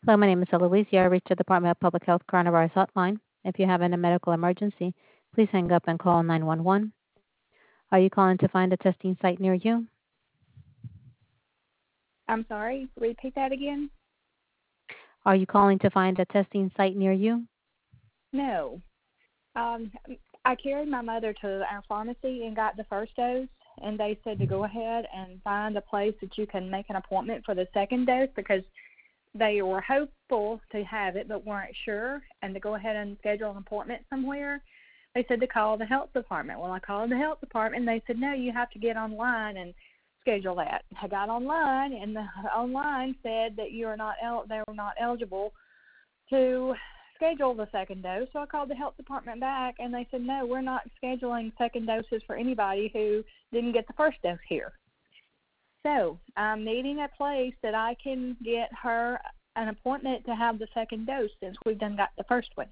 Hello, my name is Eloise. You are reached the Department of Public Health Coronavirus Hotline. If you have a medical emergency, please hang up and call 911. Are you calling to find a testing site near you? I'm sorry, repeat that again? Are you calling to find a testing site near you? No. Um, I carried my mother to our pharmacy and got the first dose, and they said to go ahead and find a place that you can make an appointment for the second dose because they were hopeful to have it but weren't sure, and to go ahead and schedule an appointment somewhere. They said to call the health department. Well, I called the health department, and they said, no, you have to get online and schedule that. I got online, and the online said that they were not eligible to schedule the second dose. So I called the health department back, and they said, no, we're not scheduling second doses for anybody who didn't get the first dose here. So I'm needing a place that I can get her an appointment to have the second dose since we've done got the first one.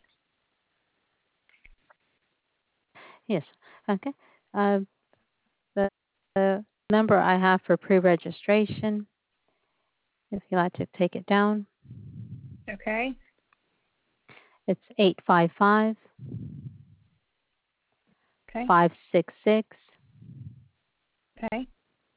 Yes. Okay. Uh, the number I have for pre-registration, if you'd like to take it down, Okay. it's 855 Okay. 566 Okay.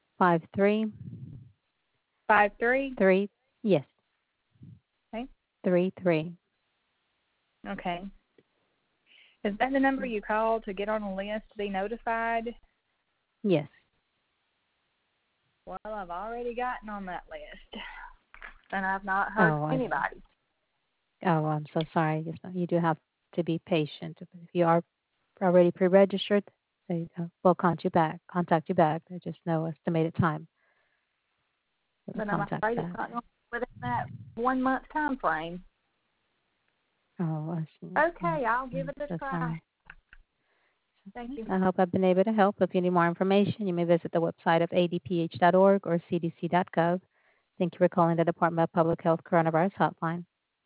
5333. 53. Yes, Okay. 33. Okay. Is that the number you called to get on a list to be notified? Yes. Well, I've already gotten on that list, and I've not heard Oh, from anybody. I'm so sorry. Yes, you do have to be patient. If you are already pre-registered, they will contact you back. There's just no estimated time. They will But I'm contact afraid it's back. not going to be within that 1 month time frame. Oh, I see. Okay, I'll give it a So try. sorry. Thank you. I hope I've been able to help. If you need more information, you may visit the website of adph.org or cdc.gov. Thank you for calling the Department of Public Health Coronavirus Hotline.